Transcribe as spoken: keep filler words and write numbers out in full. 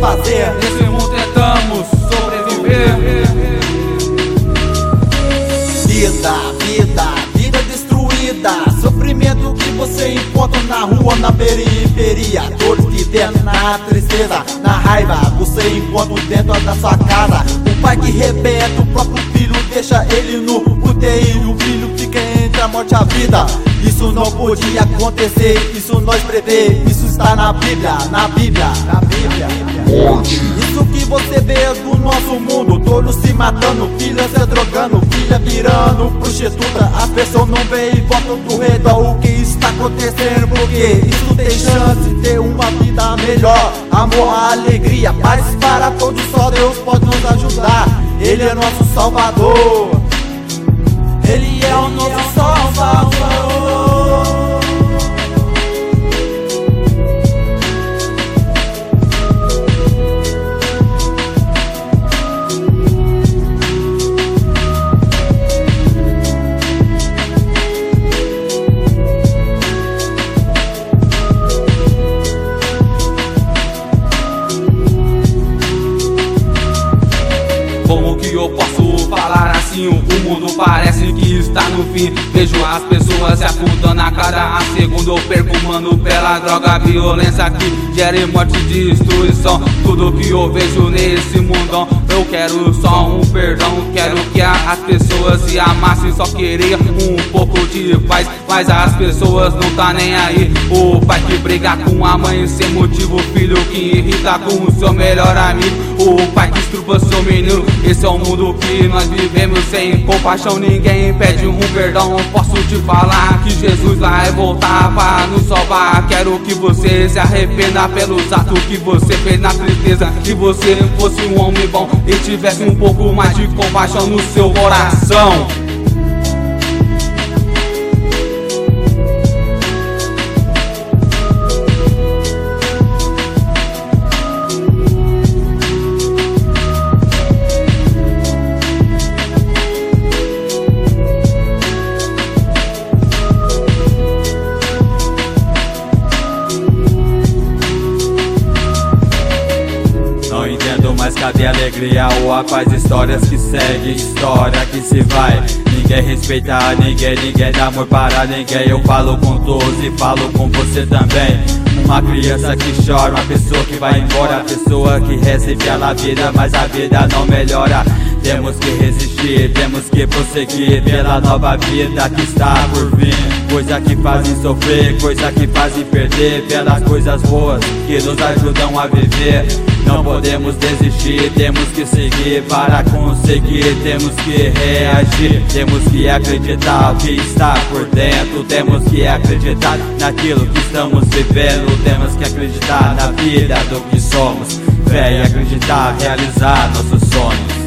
fazer. Nesse mundo tentamos sobreviver. Vida, vida, vida destruída. Sofrimento que você encontra na rua, na periferia. Dores que vem na tristeza, na raiva, você encontra dentro da sua casa. O pai que rebenta o próprio filho, deixa ele no U T I. O filho fica entre a morte e a vida. Isso não podia acontecer, isso nós prevê. Isso está na Bíblia, na Bíblia, na Bíblia. Isso que você vê do nosso mundo, todos se matando, filha se drogando, filha virando prostituta. As pessoas não veem e voltam do redor o que está acontecendo, porque isso tem chance de ter uma vida melhor. Amor, alegria, paz para todos, só Deus pode nos ajudar. Ele é nosso Salvador, Ele é o nosso Salvador. Como que eu posso falar assim? O mundo parece que está no fim. Vejo as pessoas se afundando a cada segundo. Eu perco mano pela droga, violência que gera morte e destruição. Tudo que eu vejo nesse mundão, eu quero só um perdão. Quero que as pessoas se amassem, só queria um pouco de paz. Mas as pessoas não tá nem aí. O pai que briga com a mãe sem motivo, o filho que irrita com o seu melhor amigo, o pai que estrupa seu menino. Esse é o mundo que nós vivemos, sem compaixão ninguém pede um perdão. Posso te falar que Jesus vai voltar para nos salvar. Quero que você se arrependa pelos atos que você fez na tristeza. Que você fosse um homem bom e tivesse um pouco mais de compaixão no seu coração. Não entendo mais, cadê a alegria ou a paz? Histórias que seguem, história que se vai. Ninguém respeita ninguém, ninguém dá amor para ninguém. Eu falo com todos e falo com você também. Uma criança que chora, uma pessoa que vai embora, a pessoa que recebe a vida, mas a vida não melhora. Temos que resistir, temos que prosseguir pela nova vida que está por vir. Coisa que fazem sofrer, coisa que fazem perder, pelas coisas boas que nos ajudam a viver. Não podemos desistir, temos que seguir para conseguir, temos que reagir. Temos que acreditar o que está por dentro, temos que acreditar naquilo que estamos vivendo. Temos que acreditar na vida do que somos, fé e acreditar, realizar nossos sonhos.